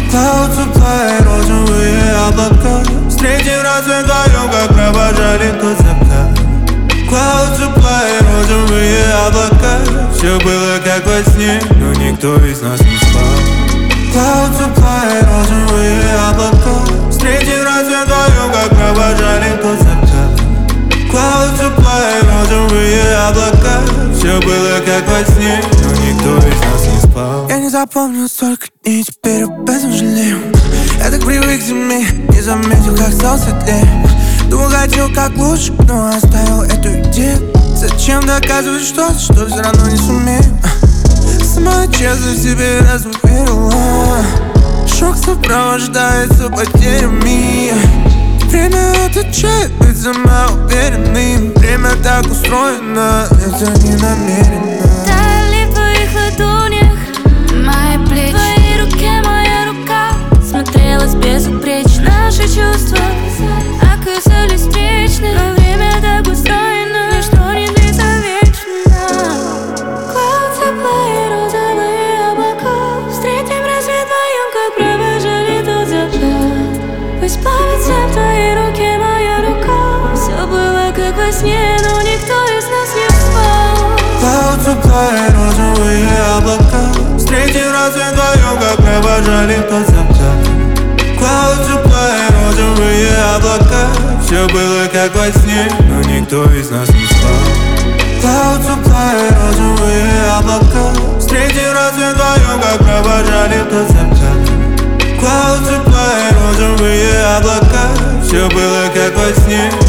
Clouds of fire, розовые облака. С третьим разом вдвоем, как провожали тот закат. Clouds of fire, розовые облака. Все было как во сне, но никто из нас не спал. Clouds of fire, розовые облака. С третьим разом вдвоем, как провожали тот закат. Clouds of fire, розовые облака. Все было как во сне, но никто из нас не спал. Я не запомнил столько дней, теперь об этом жалею. Я так привык к зиме, не заметил, как стал светлее. Думал, хотел как лучше, но оставил эту идею. Зачем доказывать что-то, что все равно не сумею? Сама честно себе раз поверила. Шок сопровождается потерями. Время отвечает быть самоуверенным. Время так устроено, это не намеренно. Тали в твоих ладонях мои плечи, в твоей руке моя рука. Смотрелась безупречно, наши чувства оказались встречны. Но время так устроено, ничто не длится вечно. Clouds of fire, розовые облака. Встретим рассвет вдвоем, как провожали тот закат. Пусть плавится в твоей руке моя рука. Все было как во сне, но никто из нас не спал. Clouds of fire, розовые облака. Встретим рассвет вдвоем, как провожали тот закат. Clouds of fire, розовые облака. Все было как во сне, но никто из нас не спал. Clouds of fire, розовые облака. Встретим рассвет вдвоем, как провожали тот закат. Clouds of fire, розовые облака. Все было как во сне,